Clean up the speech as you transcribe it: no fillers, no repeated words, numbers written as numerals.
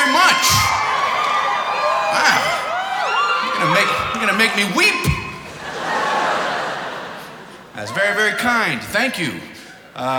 very much. Wow. You're gonna make me weep. That's very, very kind. Thank you.